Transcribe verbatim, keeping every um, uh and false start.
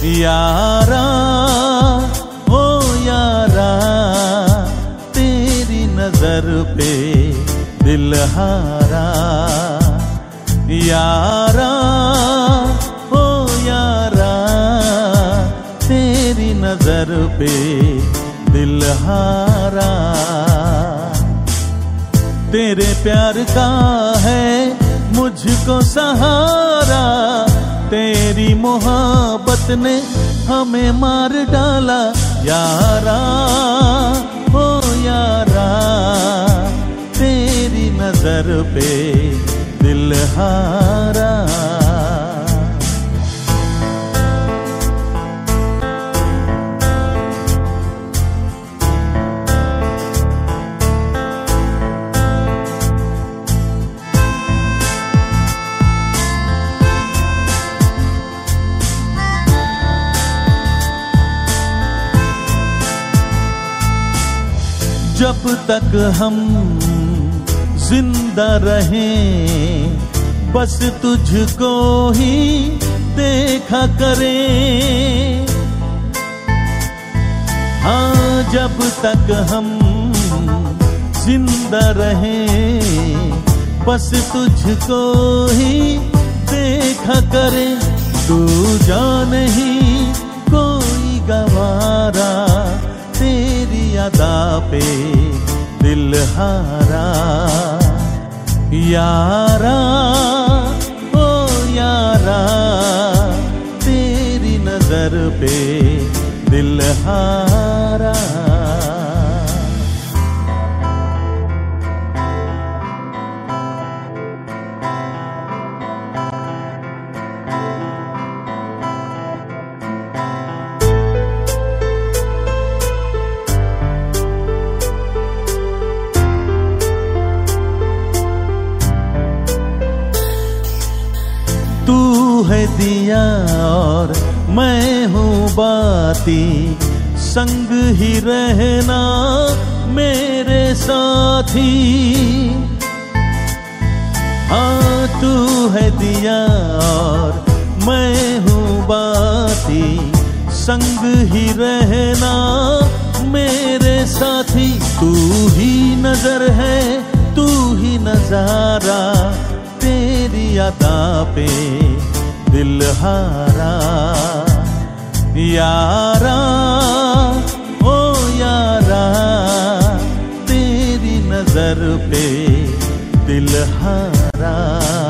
यारा ओ यारा, तेरी नजर पे दिल हारा। यारा ओ यारा, तेरी नजर पे दिल हारा। तेरे प्यार का है मुझको सहारा, तेरी मोहब्बत ने हमें मार डाला। यारा ओ यारा, तेरी नजर पे दिल हारा। जब तक हम जिंदा रहें, बस तुझको ही देखा करें। हाँ, जब तक हम जिंदा रहें, बस तुझको ही देखा करें। तू जान ही कोई गवारा, तेरी अदा पे दिल हारा। यारा ओ यारा, तेरी नजर पे दिल हारा। तू है दिया और मैं हूँ बाती, संग ही रहना मेरे साथी। हाँ, तू है दिया और मैं हूँ बाती, संग ही रहना मेरे साथी। तू ही नजर है, तू ही नजारा, तेरी अदा पे दिल हारा। यारा ओ यारा, तेरी नजर पे दिल हारा।